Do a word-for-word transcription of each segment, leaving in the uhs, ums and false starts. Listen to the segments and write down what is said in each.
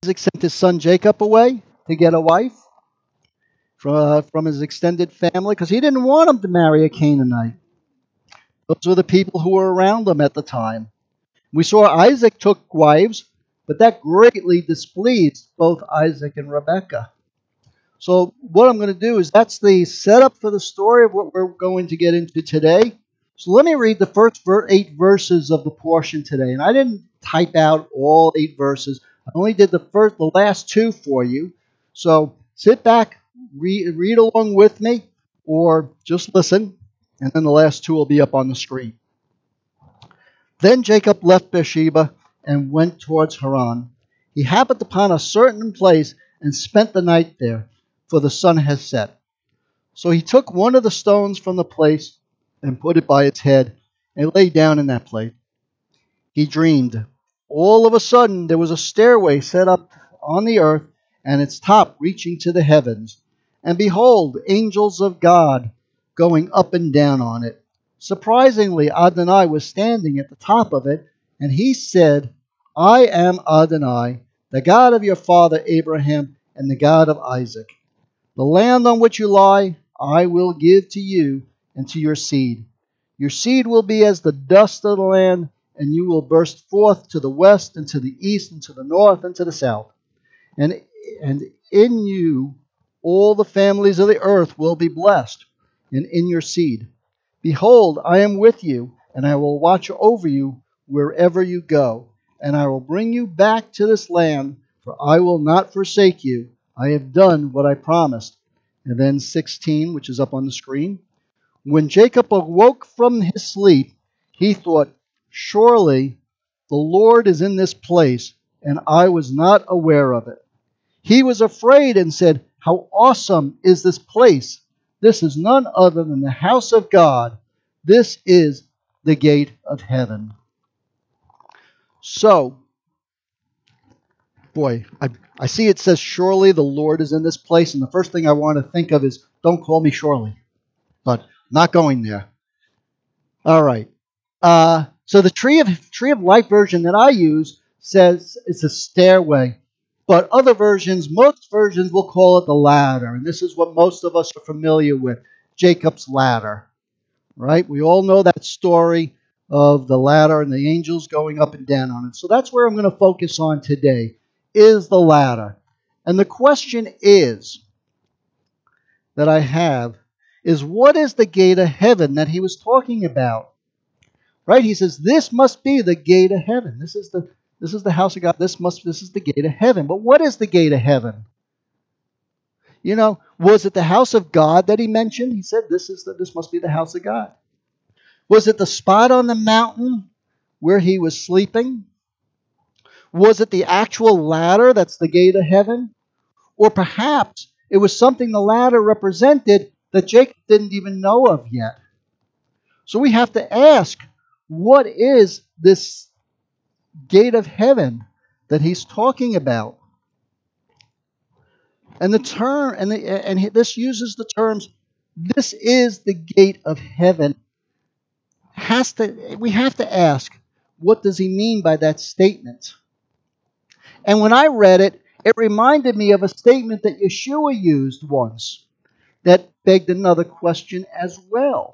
Isaac sent his son Jacob away to get a wife from, uh, from his extended family because he didn't want him to marry a Canaanite. Those were the people who were around him at the time. We saw Isaac took wives, but that greatly displeased both Isaac and Rebekah. So what I'm going to do is that's the setup for the story of what we're going to get into today. So let me read the first eight verses of the portion today. And I didn't type out all eight verses. I only did the first, the last two for you. So sit back, read, read along with me, or just listen, and then the last two will be up on the screen. Then Jacob left Beersheba and went towards Haran. He happened upon a certain place and spent the night there, for the sun has set. So he took one of the stones from the place and put it by its head and lay down in that place. He dreamed. All of a sudden there was a stairway set up on the earth and its top reaching to the heavens. And behold, angels of God going up and down on it. Surprisingly, Adonai was standing at the top of it, and he said, I am Adonai, the God of your father Abraham and the God of Isaac. The land on which you lie, I will give to you and to your seed. Your seed will be as the dust of the land, and you will burst forth to the west and to the east and to the north and to the south. And, and in you all the families of the earth will be blessed, and in your seed. Behold, I am with you, and I will watch over you wherever you go, and I will bring you back to this land, for I will not forsake you. I have done what I promised. And then sixteen, which is up on the screen. When Jacob awoke from his sleep, he thought, surely the Lord is in this place, and I was not aware of it. He was afraid and said, how awesome is this place! This is none other than the house of God. This is the gate of heaven. So, boy, I, I see it says, surely the Lord is in this place. And the first thing I want to think of is, don't call me Shirley. But not going there. All right. Uh, so the tree of, tree of life version that I use says it's a stairway. But other versions, most versions will call it the ladder. And this is what most of us are familiar with, Jacob's ladder. Right? We all know that story of the ladder and the angels going up and down on it. So that's where I'm going to focus on today, is the ladder. And the question is, that I have, is what is the gate of heaven that he was talking about? Right? He says, this must be the gate of heaven. This is the This is the house of God. This must. This is the gate of heaven. But what is the gate of heaven? You know, was it the house of God that he mentioned? He said, "This is the, This must be the house of God." Was it the spot on the mountain where he was sleeping? Was it the actual ladder that's the gate of heaven? Or perhaps it was something the ladder represented that Jacob didn't even know of yet. So we have to ask, what is this gate of heaven that he's talking about? And the term, and, the, and this uses the terms, this is the gate of heaven. Has to, we have to ask, what does he mean by that statement? And when I read it, it reminded me of a statement that Yeshua used once that begged another question as well.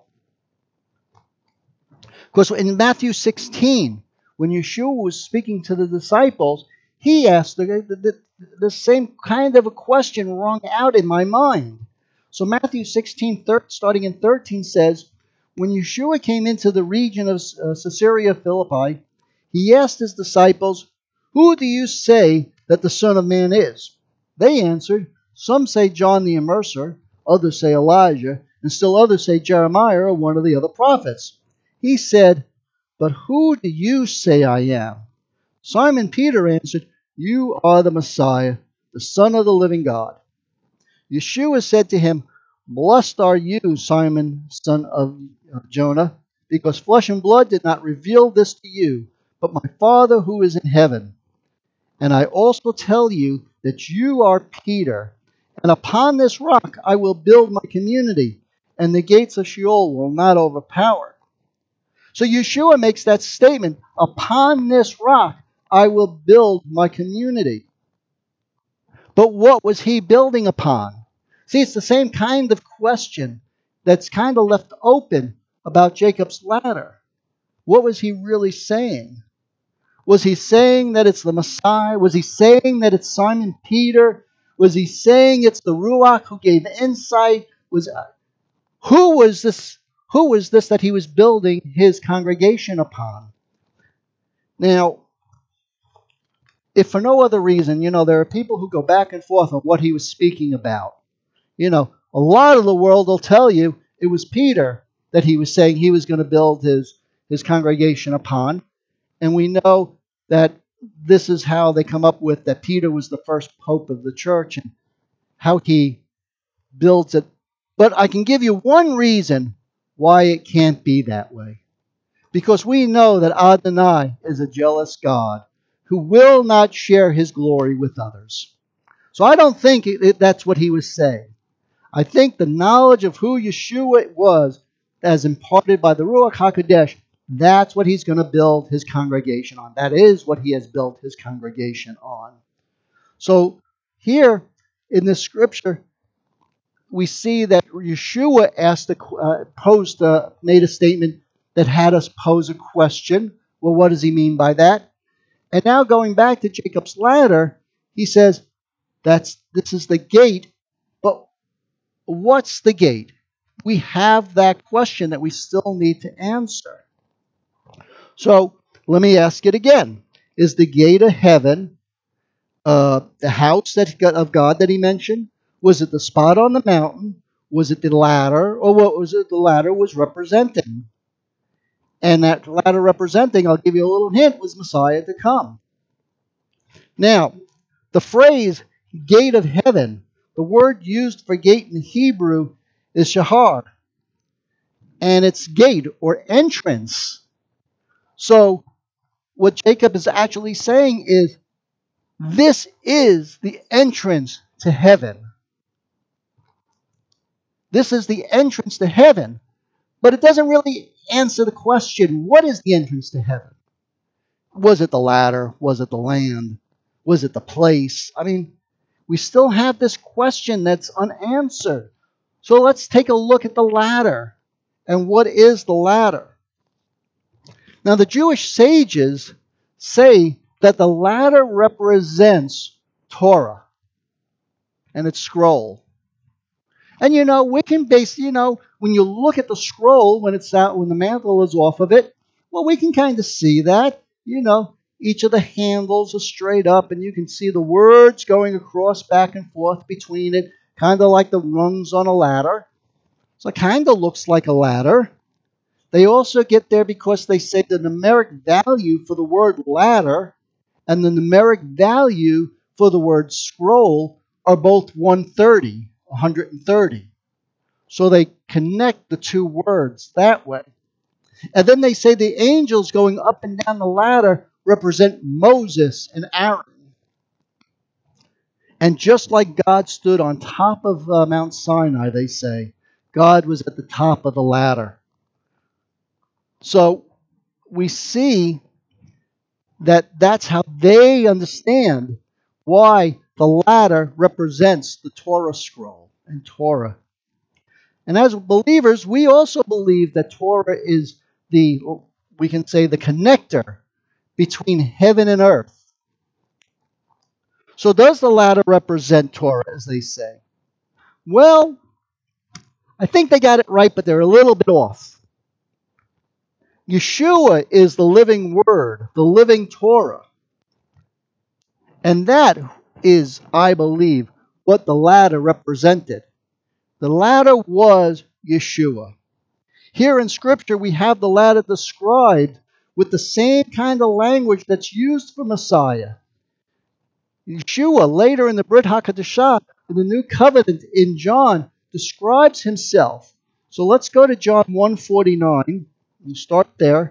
Because in Matthew sixteen, when Yeshua was speaking to the disciples, he asked the, the, the same kind of a question rung out in my mind. So Matthew sixteen, starting in thirteen, says, when Yeshua came into the region of uh, Caesarea Philippi, he asked his disciples, who do you say that the Son of Man is? They answered, some say John the Immerser, others say Elijah, and still others say Jeremiah or one of the other prophets. He said, but who do you say I am? Simon Peter answered, you are the Messiah, the Son of the living God. Yeshua said to him, blessed are you, Simon, son of Jonah, because flesh and blood did not reveal this to you, but my Father who is in heaven. And I also tell you that you are Peter, and upon this rock I will build my community, and the gates of Sheol will not overpower. So Yeshua makes that statement, upon this rock I will build my community. But what was he building upon? See, it's the same kind of question that's kind of left open about Jacob's ladder. What was he really saying? Was he saying that it's the Messiah? Was he saying that it's Simon Peter? Was he saying it's the Ruach who gave insight? Was who was this? Who was this that he was building his congregation upon? Now, if for no other reason, you know, there are people who go back and forth on what he was speaking about. You know, a lot of the world will tell you it was Peter that he was saying he was going to build his, his congregation upon. And we know that this is how they come up with that Peter was the first pope of the church and how he builds it. But I can give you one reason why it can't be that way. Because we know that Adonai is a jealous God who will not share his glory with others. So I don't think it, it, that's what he was saying. I think the knowledge of who Yeshua was, as imparted by the Ruach HaKodesh, that's what he's going to build his congregation on. That is what he has built his congregation on. So here in this scripture, we see that Yeshua asked, a, uh, posed, a, made a statement that had us pose a question. Well, what does he mean by that? And now going back to Jacob's ladder, he says, "That's this is the gate." But what's the gate? We have that question that we still need to answer. So let me ask it again. Is the gate of heaven uh, the house that of God that he mentioned? Was it the spot on the mountain? Was it the ladder? Or what was it the ladder was representing? And that ladder representing, I'll give you a little hint, was Messiah to come. Now, the phrase gate of heaven, the word used for gate in Hebrew is shahar. And it's gate or entrance. So what Jacob is actually saying is, this is the entrance to heaven. This is the entrance to heaven. But it doesn't really answer the question, what is the entrance to heaven? Was it the ladder? Was it the land? Was it the place? I mean, we still have this question that's unanswered. So let's take a look at the ladder. And what is the ladder? Now, the Jewish sages say that the ladder represents Torah and its scroll. And you know, we can base, you know, when you look at the scroll, when it's out, when the mantle is off of it, well, we can kind of see that. You know, each of the handles are straight up, and you can see the words going across back and forth between it, kind of like the rungs on a ladder. So it kind of looks like a ladder. They also get there because they say the numeric value for the word ladder and the numeric value for the word scroll are both one hundred thirty. one hundred thirty. So they connect the two words that way. And then they say the angels going up and down the ladder represent Moses and Aaron. And just like God stood on top of uh, Mount Sinai, they say, God was at the top of the ladder. So we see that that's how they understand why the ladder represents the Torah scroll and Torah. And as believers, we also believe that Torah is the, we can say, the connector between heaven and earth. So does the ladder represent Torah, as they say? Well, I think they got it right, but they're a little bit off. Yeshua is the living word, the living Torah. And that is, I believe, what the ladder represented. The ladder was Yeshua. Here in Scripture, we have the ladder described with the same kind of language that's used for Messiah. Yeshua, later in the Brit HaKadoshah, in the New Covenant in John, describes himself. So let's go to John one forty-nine and start there.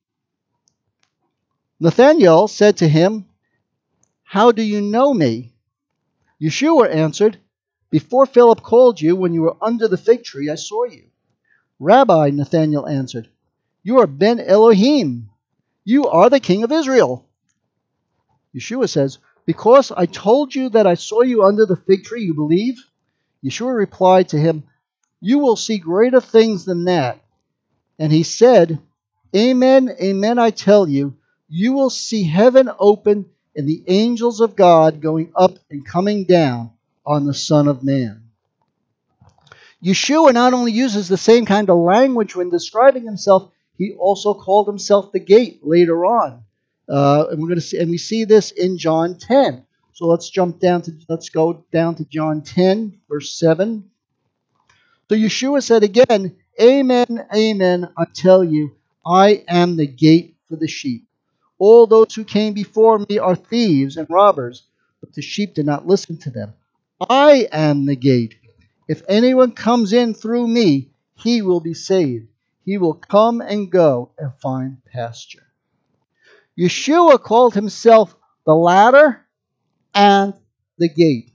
Nathanael said to him, "How do you know me?" Yeshua answered, "Before Philip called you, when you were under the fig tree, I saw you." "Rabbi," Nathanael answered, "you are Ben Elohim. You are the King of Israel." Yeshua says, Because I told you that I saw you under the fig tree, you believe? Yeshua replied to him, You will see greater things than that. And he said, Amen, amen, I tell you, you will see heaven open and the angels of God going up and coming down on the Son of Man. Yeshua not only uses the same kind of language when describing himself, he also called himself the gate later on. Uh, and we're going to see, and we see this in John ten. So let's jump down to let's go down to John ten, verse seven. So Yeshua said again, Amen, amen, I tell you, I am the gate for the sheep. All those who came before me are thieves and robbers, but the sheep did not listen to them. I am the gate. If anyone comes in through me, he will be saved. He will come and go and find pasture. Yeshua called himself the ladder and the gate.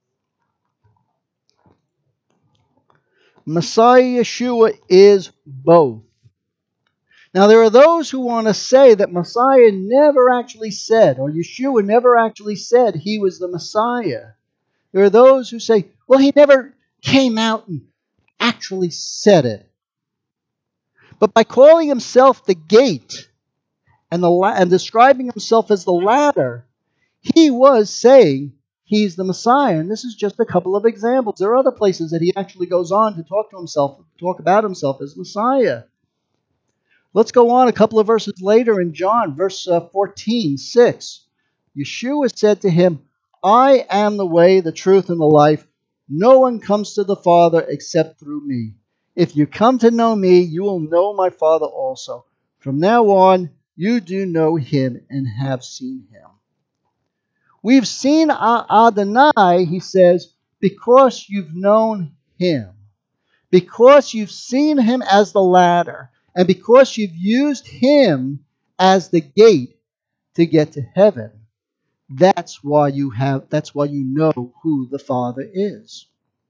Messiah Yeshua is both. Now, there are those who want to say that Messiah never actually said, or Yeshua never actually said he was the Messiah. There are those who say, well, he never came out and actually said it. But by calling himself the gate and, the la- and describing himself as the ladder, he was saying he's the Messiah. And this is just a couple of examples. There are other places that he actually goes on to talk to himself, talk about himself as Messiah. Let's go on a couple of verses later in John, verse uh, fourteen, six. Yeshua said to him, I am the way, the truth, and the life. No one comes to the Father except through me. If you come to know me, you will know my Father also. From now on, you do know him and have seen him. We've seen Adonai, he says, because you've known him. Because you've seen him as the ladder. And because you've used him as the gate to get to heaven. That's why you have that's why you know who the Father is.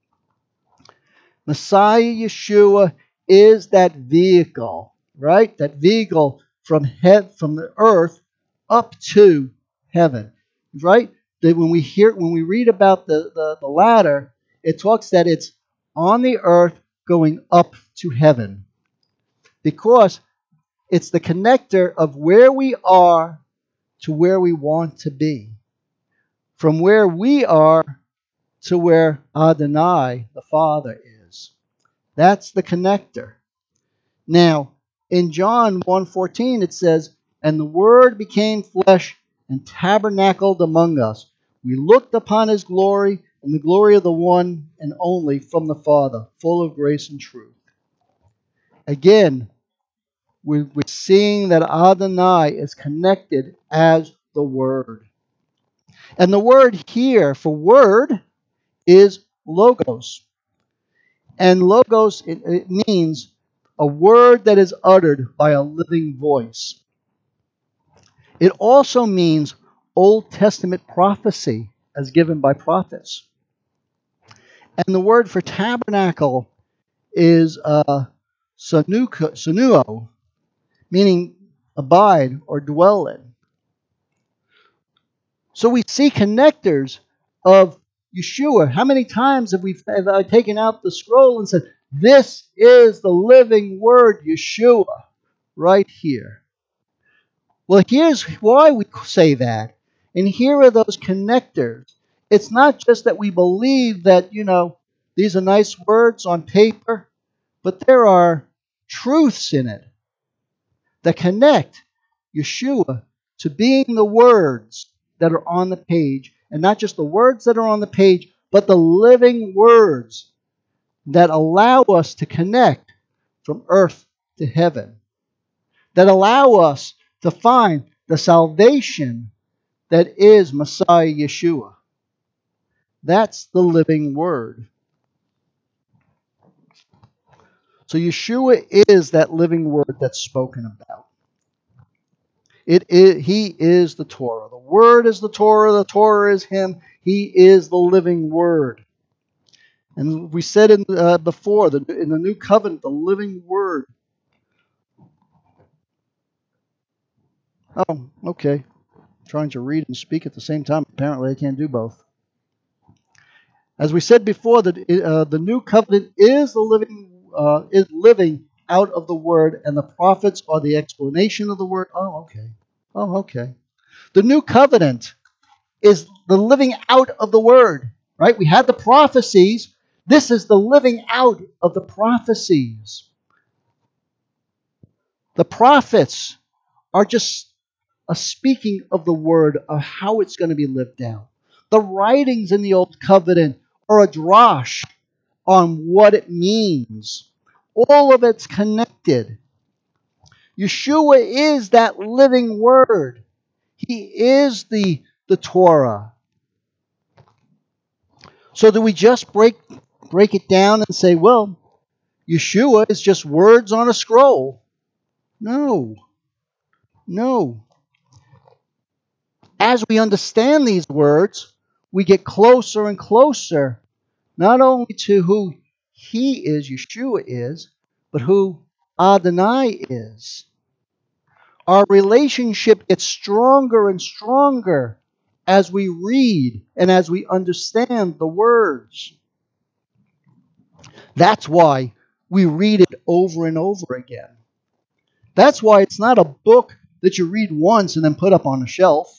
Messiah Yeshua is that vehicle, right? That vehicle from head from the earth up to heaven. Right? That when we hear when we read about the, the, the ladder, it talks that it's on the earth going up to heaven. Because it's the connector of where we are to where we want to be. From where we are to where Adonai, the Father, is. That's the connector. Now, in John one fourteen it says, And the Word became flesh and tabernacled among us. We looked upon his glory, and the glory of the one and only from the Father, full of grace and truth. Again, we're seeing that Adonai is connected as the Word. And the word here for word is logos. And logos, it, it means a word that is uttered by a living voice. It also means Old Testament prophecy as given by prophets. And the word for tabernacle is uh, sanuo, meaning abide or dwell in. So we see connectors of Yeshua. How many times have we have I taken out the scroll and said, this is the living word, Yeshua, right here? Well, here's why we say that. And here are those connectors. It's not just that we believe that, you know, these are nice words on paper, but there are truths in it that connect Yeshua to being the words that are on the page. And not just the words that are on the page, but the living words that allow us to connect from earth to heaven. That allow us to find the salvation that is Messiah Yeshua. That's the living word. So Yeshua is that living word that's spoken about. It is, he is the Torah. The Word is the Torah. The Torah is Him. He is the living Word. And we said in, uh, before, that in the New Covenant, the living Word. Oh, okay. trying to read and speak at the same time. Apparently, I can't do both. As we said before, that uh, the new covenant is the living uh, is living out of the word, and the prophets are the explanation of the word. Oh, okay. Oh, okay. The new covenant is the living out of the word, right? We had the prophecies. This is the living out of the prophecies. The prophets are just a speaking of the word, of how it's going to be lived out. The writings in the Old Covenant are a drosh on what it means. All of it's connected. Yeshua is that living word. He is the, the Torah. So do we just break break it down and say, well, Yeshua is just words on a scroll? No. No. As we understand these words, we get closer and closer, not only to who He is, Yeshua is, but who Adonai is. Our relationship gets stronger and stronger as we read and as we understand the words. That's why we read it over and over again. That's why it's not a book that you read once and then put up on a shelf.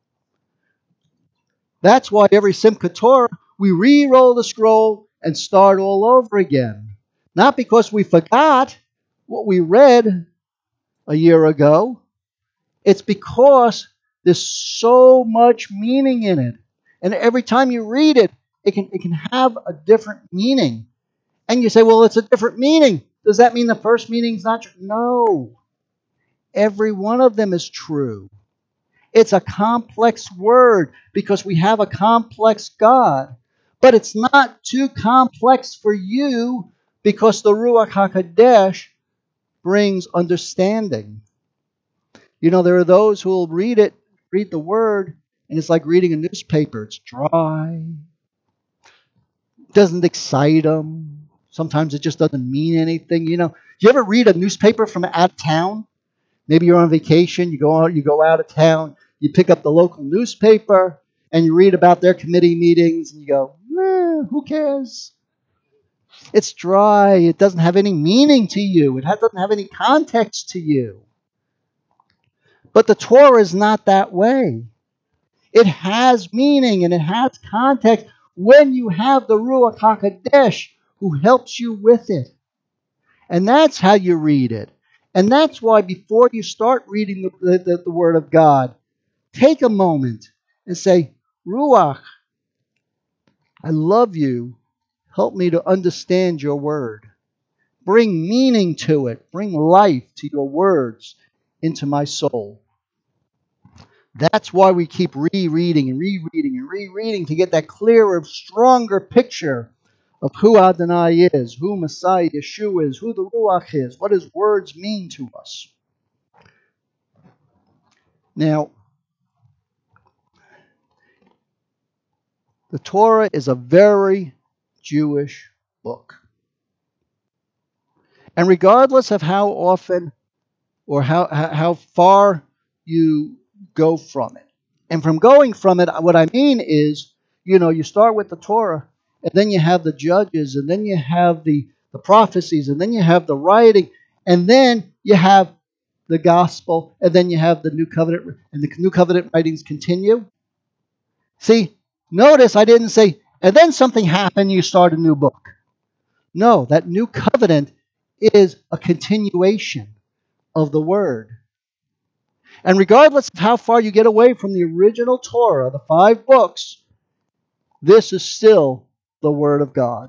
That's why every Simchat Torah, we re-roll the scroll and start all over again. Not because we forgot what we read a year ago. It's because there's so much meaning in it. And every time you read it, it can, it can have a different meaning. And you say, well, it's a different meaning. Does that mean the first meaning is not true? No. Every one of them is true. It's a complex word because we have a complex God. But it's not too complex for you because the Ruach HaKodesh brings understanding. You know, there are those who will read it, read the word, and it's like reading a newspaper. It's dry. Doesn't excite them. Sometimes it just doesn't mean anything. You know, you ever read a newspaper from out of town? Maybe you're on vacation, you go out, you go out of town, you pick up the local newspaper, and you read about their committee meetings, and you go, eh, who cares? It's dry. It doesn't have any meaning to you. It doesn't have any context to you. But the Torah is not that way. It has meaning and it has context when you have the Ruach HaKodesh who helps you with it. And that's how you read it. And that's why before you start reading the, the, the Word of God, take a moment and say, Ruach, I love you. Help me to understand your Word. Bring meaning to it. Bring life to your words into my soul. That's why we keep rereading and rereading and rereading to get that clearer, stronger picture of who Adonai is, who Messiah Yeshua is, who the Ruach is, what his words mean to us. Now, the Torah is a very Jewish book. And regardless of how often or how, how far you go from it, and from going from it, what I mean is, you know, you start with the Torah, and then you have the judges, and then you have the, the prophecies, and then you have the writing, and then you have the gospel, and then you have the new covenant, and the new covenant writings continue. See, notice I didn't say, and then something happened, you start a new book. No, that new covenant is a continuation of the word. And regardless of how far you get away from the original Torah, the five books, this is still the Word of God.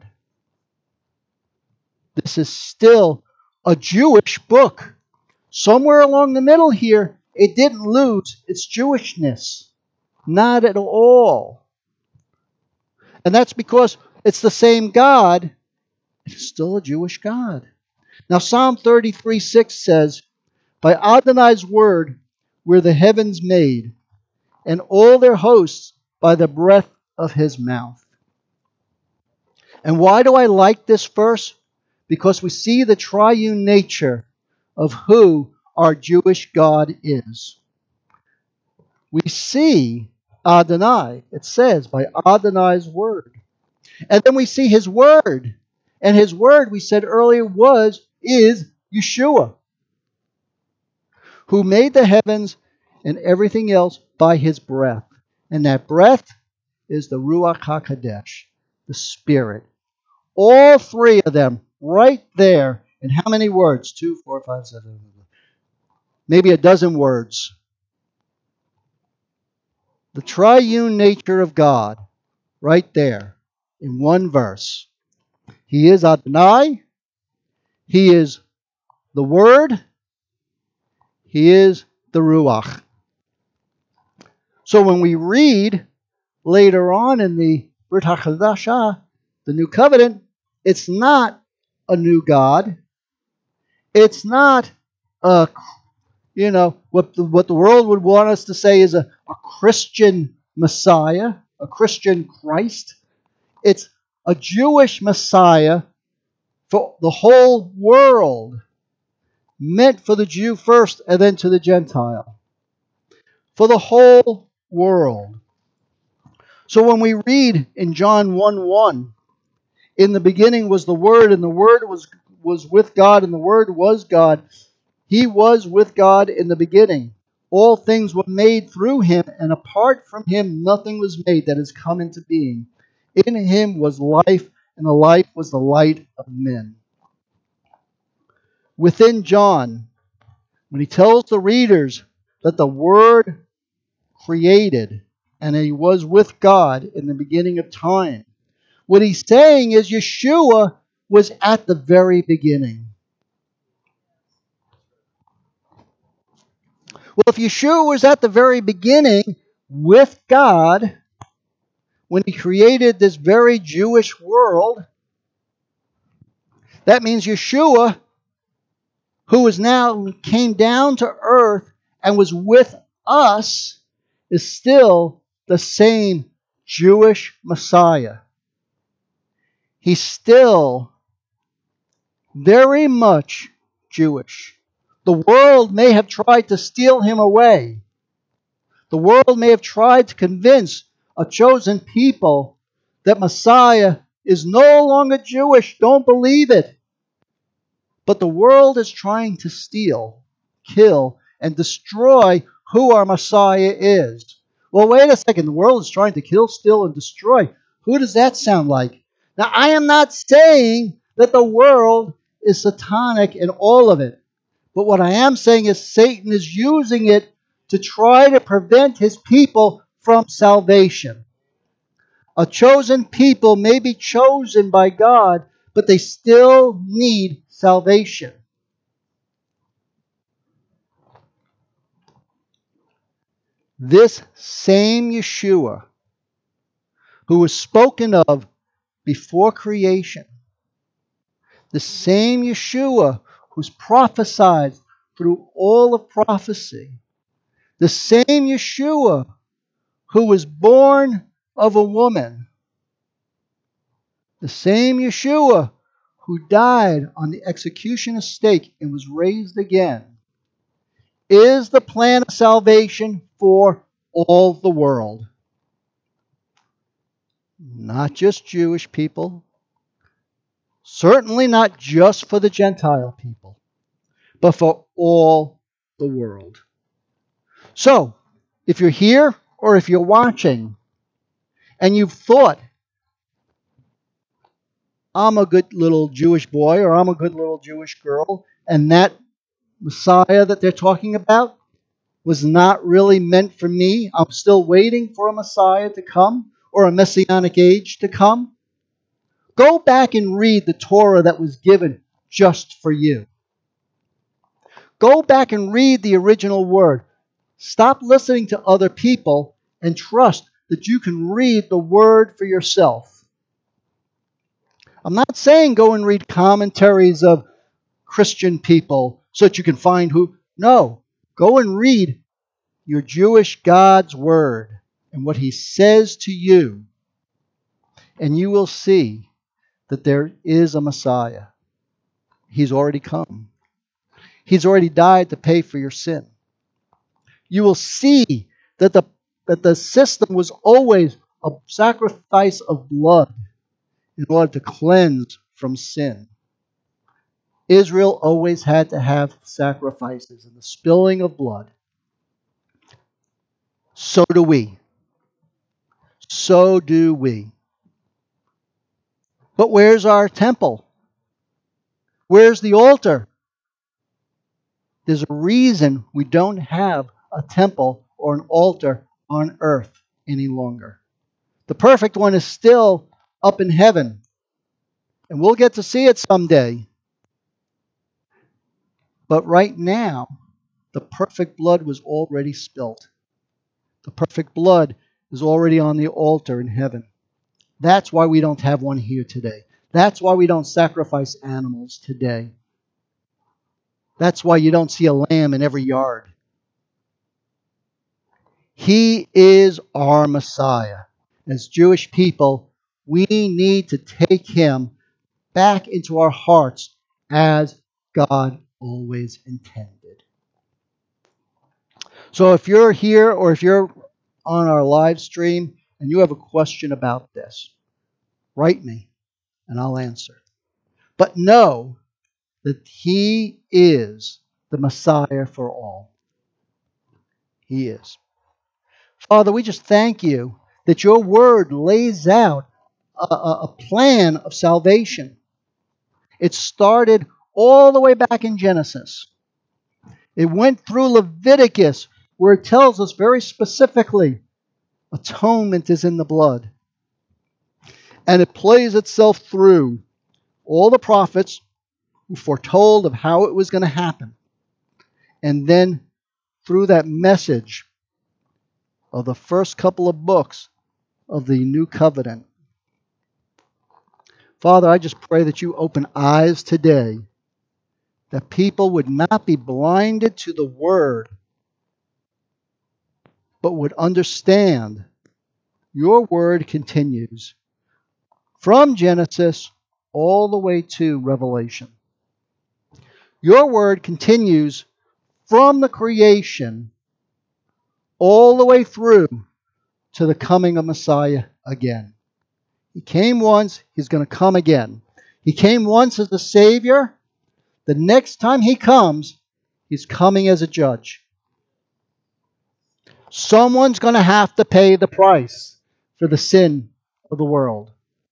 This is still a Jewish book. Somewhere along the middle here, it didn't lose its Jewishness. Not at all. And that's because it's the same God. It's still a Jewish God. Now, Psalm thirty-three six says, by Adonai's word were the heavens made, and all their hosts by the breath of his mouth. And why do I like this verse? Because we see the triune nature of who our Jewish God is. we see Adonai. It says by Adonai's word. And then we see his word. And his word, we said earlier, was, is Yeshua, who made the heavens and everything else by his breath. And that breath is the Ruach HaKodesh, the Spirit. All three of them right there. In how many words? Two, four, five, seven. Maybe a dozen words. The triune nature of God right there in one verse. He is Adonai. He is the Word. He is the Ruach. So when we read later on in the Brit HaChadashah, the New Covenant, it's not a new God. It's not a, you know, what the, what the world would want us to say is a, a Christian Messiah, a Christian Christ. It's a Jewish Messiah for the whole world, meant for the Jew first and then to the Gentile. For the whole world. So when we read in John one one, in the beginning was the Word, and the Word was, was with God, and the Word was God. He was with God in the beginning. All things were made through him, and apart from him nothing was made that has come into being. In him was life, and the life was the light of men. Within John, when he tells the readers that the Word created, and he was with God in the beginning of time, what he's saying is Yeshua was at the very beginning. Well, if Yeshua was at the very beginning with God, when he created this very Jewish world, that means Yeshua, who is now came down to earth and was with us, is still the same Jewish Messiah. He's still very much Jewish. The world may have tried to steal him away. The world may have tried to convince a chosen people that Messiah is no longer Jewish. Don't believe it. But the world is trying to steal, kill, and destroy who our Messiah is. Well, wait a second. The world is trying to kill, steal, and destroy. Who does that sound like? Now, I am not saying that the world is satanic in all of it. But what I am saying is Satan is using it to try to prevent his people from salvation. A chosen people may be chosen by God, but they still need salvation. This same Yeshua, who was spoken of before creation, the same Yeshua who's prophesied through all of prophecy, the same Yeshua who was born of a woman, the same Yeshua who died on the execution of stake and was raised again, is the plan of salvation for all the world. Not just Jewish people, certainly not just for the Gentile people, but for all the world. So, if you're here or if you're watching and you've thought, I'm a good little Jewish boy or I'm a good little Jewish girl, and that Messiah that they're talking about was not really meant for me, I'm still waiting for a Messiah to come or a Messianic age to come, go back and read the Torah that was given just for you. Go back and read the original word. Stop listening to other people and trust that you can read the word for yourself. I'm not saying go and read commentaries of Christian people so that you can find who. No, go and read your Jewish God's word and what he says to you, and you will see that there is a Messiah. He's already come. He's already died to pay for your sin. You will see that the that the system was always a sacrifice of blood in order to cleanse from sin. Israel always had to have sacrifices and the spilling of blood. So do we. So do we. But where's our temple? Where's the altar? There's a reason we don't have a temple or an altar on earth any longer. The perfect one is still up in heaven, and we'll get to see it someday. But right now, the perfect blood was already spilt. The perfect blood is already on the altar in heaven. That's why we don't have one here today. That's why we don't sacrifice animals today. That's why you don't see a lamb in every yard. He is our Messiah. As Jewish people, we need to take him back into our hearts as God always intended. So if you're here or if you're on our live stream and you have a question about this, write me and I'll answer. But know that he is the Messiah for all. He is. Father, we just thank you that your word lays out a, a, a plan of salvation. It started all the way back in Genesis. It went through Leviticus, where it tells us very specifically, atonement is in the blood. And it plays itself through all the prophets who foretold of how it was going to happen. And then through that message of the first couple of books of the New Covenant. Father, I just pray that you open eyes today, that people would not be blinded to the Word, but would understand your Word continues from Genesis all the way to Revelation. Your Word continues from the creation all the way through to the coming of Messiah again. He came once, he's going to come again. He came once as a Savior. The next time he comes, he's coming as a judge. Someone's going to have to pay the price for the sin of the world.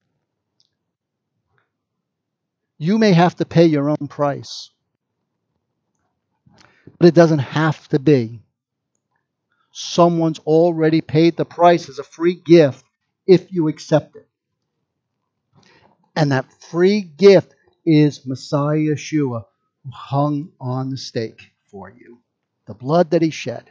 You may have to pay your own price, but it doesn't have to be. Someone's already paid the price as a free gift if you accept it. And that free gift is Messiah Yeshua, who hung on the stake for you. The blood that he shed.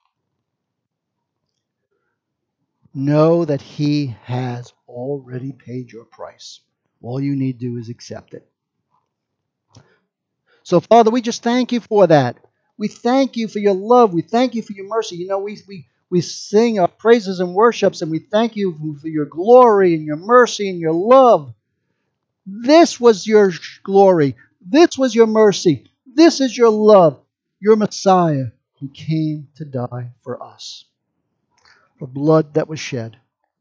Know that he has already paid your price. All you need to do is accept it. So, Father, we just thank you for that. We thank you for your love. We thank you for your mercy. You know, we we, we sing our praises and worships, and we thank you for your glory and your mercy and your love. This was your glory. This was your mercy. This is your love, your Messiah who came to die for us. The blood that was shed.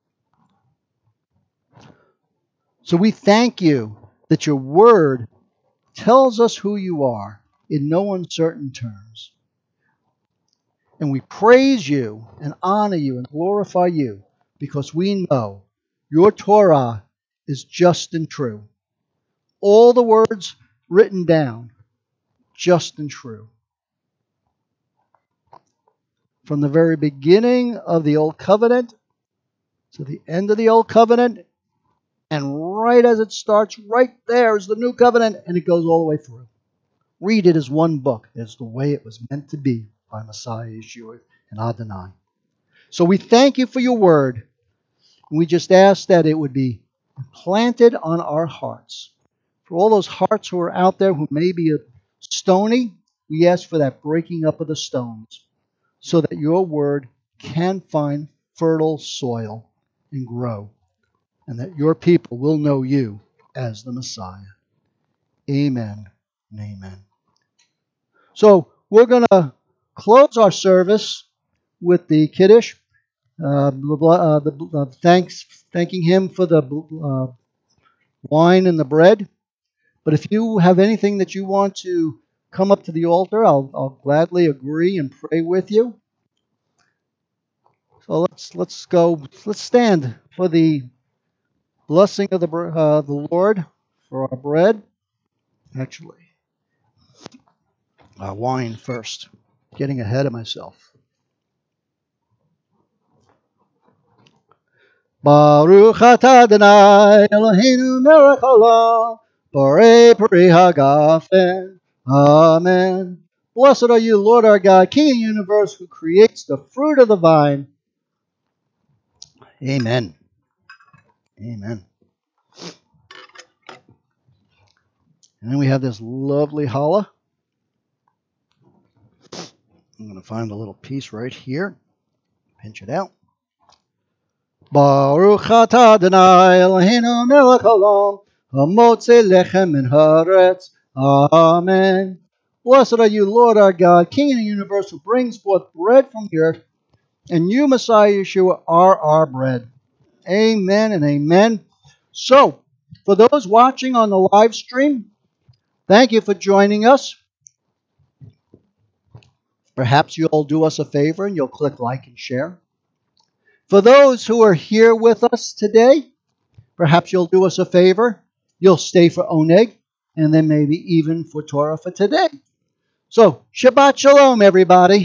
So we thank you that your word tells us who you are in no uncertain terms. And we praise you and honor you and glorify you because we know your Torah is just and true. All the words written down, just and true. From the very beginning of the Old Covenant to the end of the Old Covenant, and right as it starts, right there is the New Covenant, and it goes all the way through. Read it as one book. It's the way it was meant to be by Messiah Yeshua and Adonai. So we thank you for your word. We just ask that it would be planted on our hearts. For all those hearts who are out there who may be stony, we ask for that breaking up of the stones so that your word can find fertile soil and grow, and that your people will know you as the Messiah. Amen and amen. So we're going to close our service with the Kiddush, uh, uh, the, uh, thanks, thanking him for the uh, wine and the bread. But if you have anything that you want to come up to the altar, I'll, I'll gladly agree and pray with you. So let's let's go. Let's stand for the blessing of the uh, the Lord for our bread. Actually, uh, wine first. Getting ahead of myself. Baruch atah Adonai Eloheinu melech haolam borei peri hagafen. Amen. Blessed are you, Lord our God, King of the universe, who creates the fruit of the vine. Amen. Amen. And then we have this lovely challah. I'm going to find a little piece right here. Pinch it out. Baruch atah Adonai Eloheinu melech haolam hamotze lechem min haaretz. Amen. Blessed are you, Lord our God, King of the universe, who brings forth bread from the earth, and you, Messiah Yeshua, are our bread. Amen and amen. So, for those watching on the live stream, thank you for joining us. Perhaps you'll do us a favor and you'll click like and share. For those who are here with us today, perhaps you'll do us a favor. You'll stay for Oneg and then maybe even for Torah for today. So, Shabbat Shalom, everybody.